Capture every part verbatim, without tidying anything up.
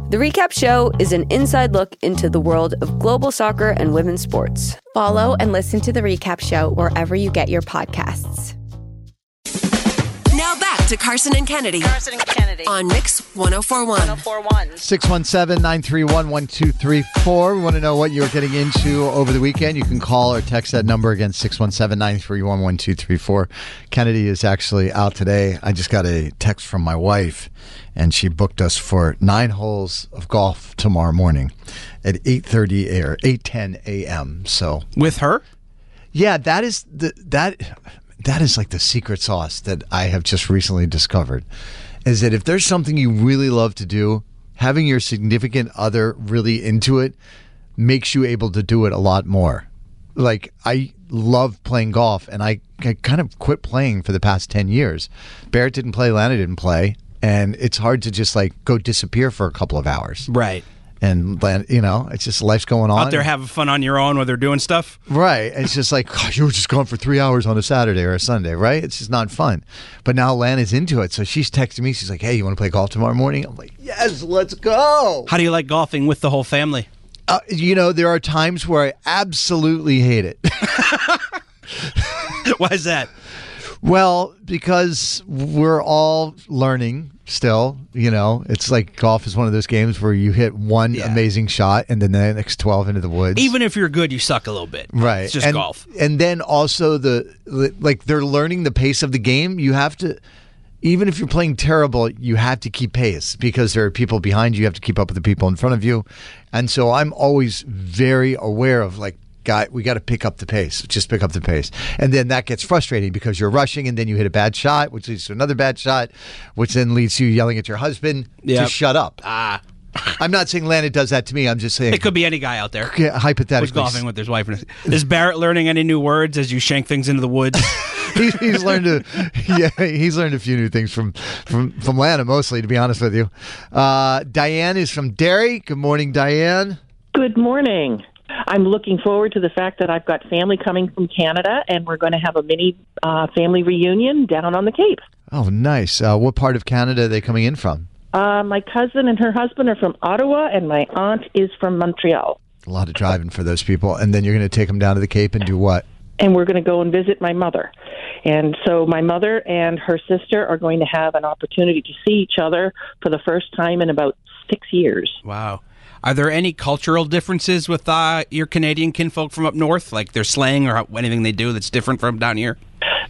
The Recap Show is an inside look into the world of global soccer and women's sports. Follow and listen to The Recap Show wherever you get your podcasts. Now back to Carson and Kennedy. Carson and Kennedy. On Mix ten forty-one. ten forty-one. six one seven, nine three one, one two three four. We want to know what you're getting into over the weekend. You can call or text that number again, six one seven, nine three one, one two three four. Kennedy is actually out today. I just got a text from my wife, and she booked us for nine holes of golf tomorrow morning at eight thirty or eight ten a.m. So with her? Yeah, that is the that that is like the secret sauce that I have just recently discovered. Is that if there's something you really love to do, having your significant other really into it makes you able to do it a lot more. Like, I love playing golf, and I, I kind of quit playing for the past ten years. Barrett didn't play, Lana didn't play, and it's hard to just, like, go disappear for a couple of hours. Right. And, you know, it's just life's going on. Out there having fun on your own while they're doing stuff. Right. It's just like, gosh, you were just gone for three hours on a Saturday or a Sunday, right? It's just not fun. But now Lana's into it. So she's texting me. She's like, hey, you want to play golf tomorrow morning? I'm like, yes, let's go. How do you like golfing with the whole family? Uh, you know, there are times where I absolutely hate it. Why is that? Well, because we're all learning still, you know. It's like golf is one of those games where you hit one yeah. amazing shot and then the next twelve into the woods. Even if you're good, you suck a little bit. Right. It's just and, golf. And then also, the like they're learning the pace of the game. You have to, even if you're playing terrible, you have to keep pace because there are people behind you. You have to keep up with the people in front of you. And so I'm always very aware of, like, Got, we got to pick up the pace. Just pick up the pace. And then that gets frustrating because you're rushing and then you hit a bad shot, which leads to another bad shot, which then leads to you yelling at your husband yep. to shut up. Ah. I'm not saying Lana does that to me. I'm just saying. It could be any guy out there. Yeah, hypothetically. Who's golfing with his wife. Is Barrett learning any new words as you shank things into the woods? he's, he's learned a, yeah, he's learned a few new things from, from, from Lana, mostly, to be honest with you. Uh, Diane is from Derry. Good morning, Diane. Good morning. I'm looking forward to the fact that I've got family coming from Canada, and we're going to have a mini uh, family reunion down on the Cape. Oh, nice. Uh, what part of Canada are they coming in from? Uh, my cousin and her husband are from Ottawa, and my aunt is from Montreal. A lot of driving for those people. And then you're going to take them down to the Cape and do what? And we're going to go and visit my mother. And so my mother and her sister are going to have an opportunity to see each other for the first time in about six years. Wow. Are there any cultural differences with uh, your Canadian kinfolk from up north, like their slang or anything they do that's different from down here?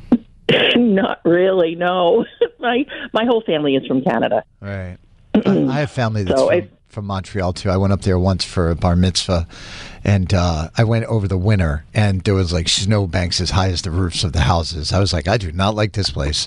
Not really, no. my my whole family is from Canada. Right. I have family that's so from, I, from Montreal, too. I went up there once for a bar mitzvah, and uh, I went over the winter, and there was, like, snowbanks as high as the roofs of the houses. I was like, I do not like this place.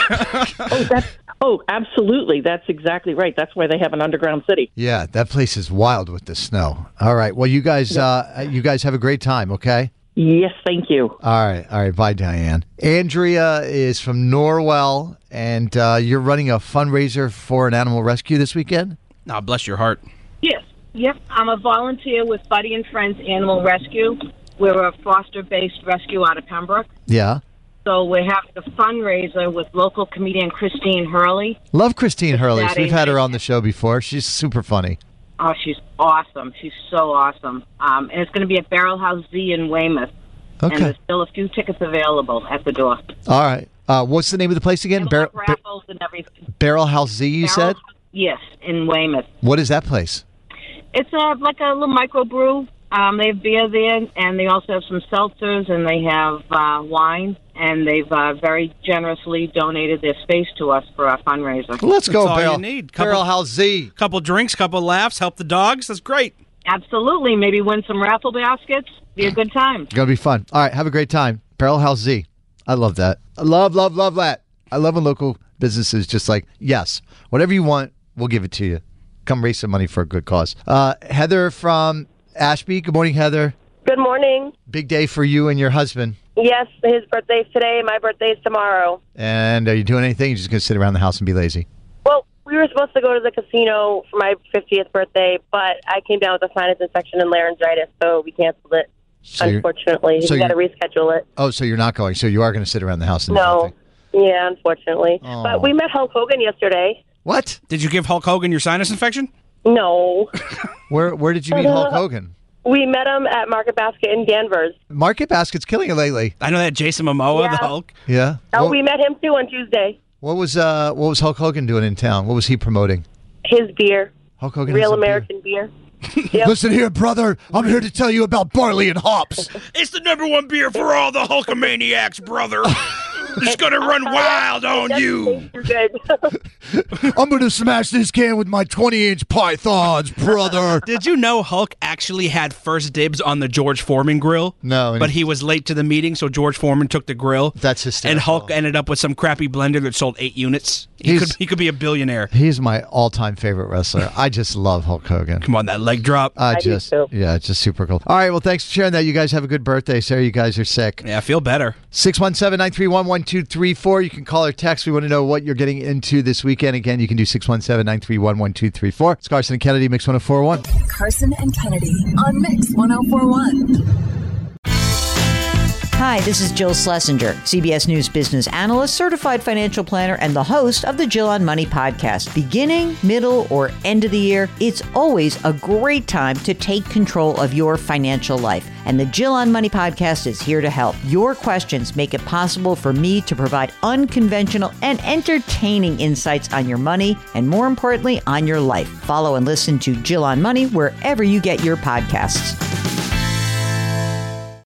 oh, that's... Oh, absolutely. That's exactly right. That's why they have an underground city. Yeah, that place is wild with the snow. All right. Well, you guys uh, you guys have a great time, okay? Yes, thank you. All right. All right. Bye, Diane. Andrea is from Norwell, and uh, you're running a fundraiser for an animal rescue this weekend? Oh, bless your heart. Yes. Yep. I'm a volunteer with Buddy and Friends Animal Rescue. We're a foster-based rescue out of Pembroke. Yeah. So we're having a fundraiser with local comedian Christine Hurley. Love Christine Hurley. We've had her on the show before. She's super funny. Oh, she's awesome. She's so awesome. Um, and it's going to be at Barrel House Z in Weymouth. Okay. And there's still a few tickets available at the door. All right. Uh, what's the name of the place again? Bar- raffles and everything. Barrel House Z, you Barrel, said? Yes, in Weymouth. What is that place? It's a, like a little microbrew. Um, they have beer there, and they also have some seltzers, and they have uh, wine, and they've uh, very generously donated their space to us for our fundraiser. Well, let's go, That's all Barrel. you need. Couple, Barrel House Z. Couple drinks, couple laughs, help the dogs. That's great. Absolutely. Maybe win some raffle baskets. Be a good time. It's going to be fun. All right, have a great time. Barrel House Z. I love that. I love, love, love that. I love when local businesses just like, yes, whatever you want, we'll give it to you. Come raise some money for a good cause. Uh, Heather from Ashby. Good morning, Heather. Good morning. Big day for you and your husband. Yes, his birthday's today. My birthday's tomorrow. And are you doing anything? You're just going to sit around the house and be lazy? Well, we were supposed to go to the casino for my fiftieth birthday, but I came down with a sinus infection and laryngitis, so we canceled it, so unfortunately. So we got to reschedule it. Oh, so you're not going. So you are going to sit around the house and do No. nothing. Yeah, unfortunately. Oh. But we met Hulk Hogan yesterday. What? Did you give Hulk Hogan your sinus infection? No. Where Where did you meet Hulk Hogan? We met him at Market Basket in Danvers. Market Basket's killing it lately. I know that Jason Momoa, Yeah. the Hulk. Yeah. Oh, What, we met him too on Tuesday. what was uh What was Hulk Hogan doing in town? What was he promoting? His beer. Hulk Hogan. Real has a beer. American beer. Yep. Listen here, brother. I'm here to tell you about barley and hops. It's the number one beer for all the Hulkamaniacs, brother. It's gonna run wild on you. You're good. I'm going to smash this can with my twenty-inch pythons, brother. Did you know Hulk actually had first dibs on the George Foreman grill? No, and But he- he was late to the meeting, so George Foreman took the grill. That's hysterical. And Hulk ended up with some crappy blender that sold eight units. He He's- could he could be a billionaire. He's my all-time favorite wrestler. I just love Hulk Hogan. Come on, that leg drop. I do just, too. yeah, it's just super cool. All right, well, thanks for sharing that. You guys have a good birthday. Sarah, you guys are sick. Yeah, I feel better. six one seven, nine three one, one two three four. You can call or text. We want to know what you're getting into this weekend. Again, you can do six one seven, nine three one, one two three four. It's Carson and Kennedy, Mix one oh four point one. Carson and Kennedy on Mix one oh four point one. Hi, this is Jill Schlesinger, C B S News business analyst, certified financial planner, and the host of the Jill on Money podcast. Beginning, middle, or end of the year, it's always a great time to take control of your financial life. And the Jill on Money podcast is here to help. Your questions make it possible for me to provide unconventional and entertaining insights on your money, and more importantly, on your life. Follow and listen to Jill on Money wherever you get your podcasts.